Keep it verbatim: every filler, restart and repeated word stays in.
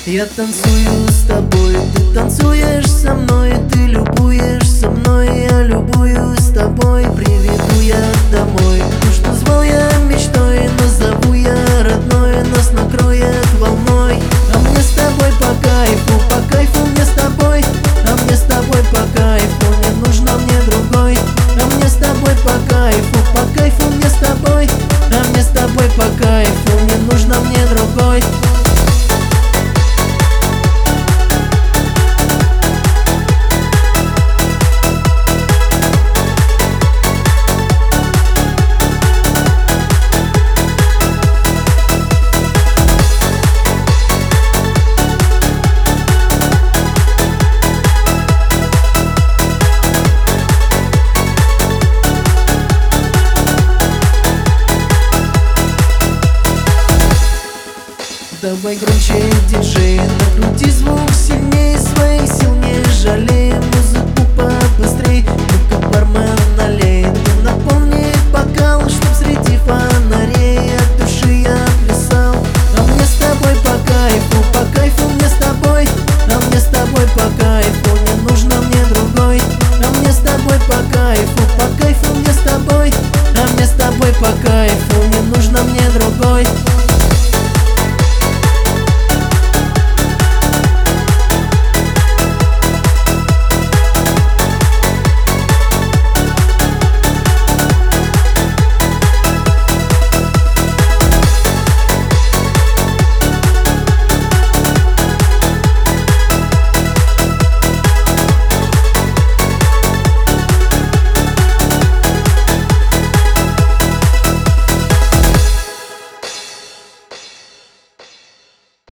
Я танцую с тобой, ты танцуешь со мной, ты любуешься мной, я любуюсь с тобой. Приведу я домой то, что звал я мечтой, назову я родной, нас накроет волной. А мне с тобой по кайфу, по кайфу мне с тобой, а мне с тобой по кайфу, не нужно мне другой. А мне с тобой по кайфу, по кайфу мне с тобой, а мне с тобой по кайфу, не нужно мне другой. Давай громче, диджей, накрути звук